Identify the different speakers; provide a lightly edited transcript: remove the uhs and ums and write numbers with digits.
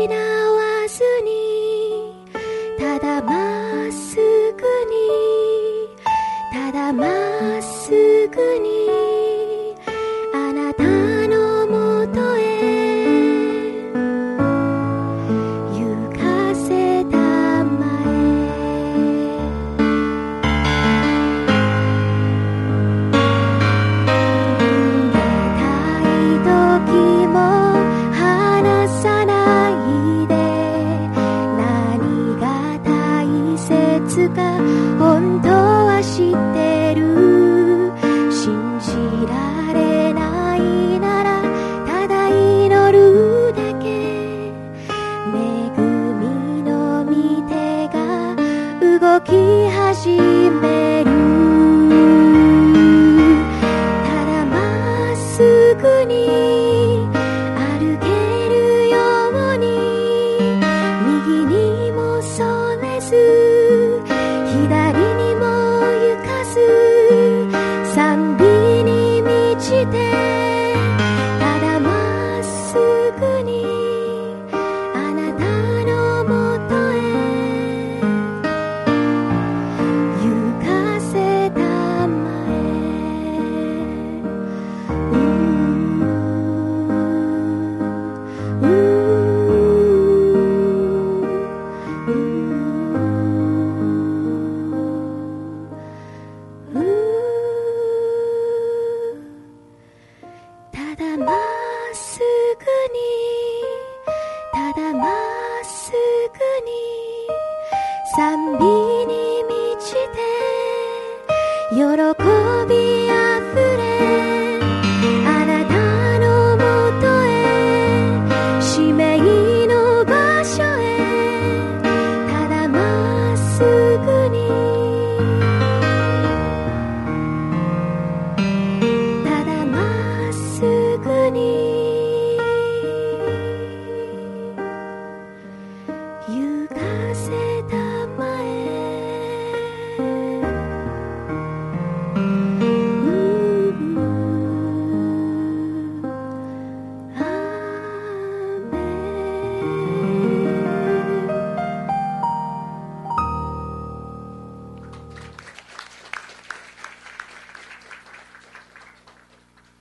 Speaker 1: 失わずに、ただまっすぐに、ただまっすぐに、あなたのもとへ行かせたまえ。逃げたい時も離さないで、何が大切か本当は知ってる。信じられないならただ祈るだけ。恵みの御手が動き始める。ただまっすぐに歩けるように、右にもそれず左にも行かず、賛美に満ちて、ただまっすぐにあなたのもとへ行かせたまえ。ただまっすぐに、ただまっすぐに、賛美に満ちて、喜び